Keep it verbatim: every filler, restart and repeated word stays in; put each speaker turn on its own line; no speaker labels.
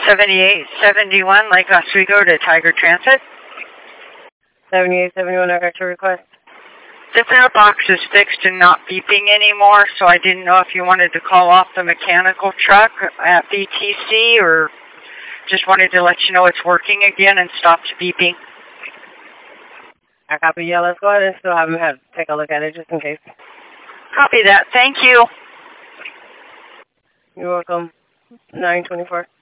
seventy-eight seventy-one Lake Oswego to Tiger Transit.
seventy-eight seventy-one, I got your request.
The fare box is fixed and not beeping anymore, so I didn't know if you wanted to call off the mechanical truck at B T C or just wanted to let you know it's working again and stopped beeping.
I copy. Yeah, let's go ahead and still have him have, take a look at it just in case.
Copy that. Thank you.
You're welcome. nine twenty-four.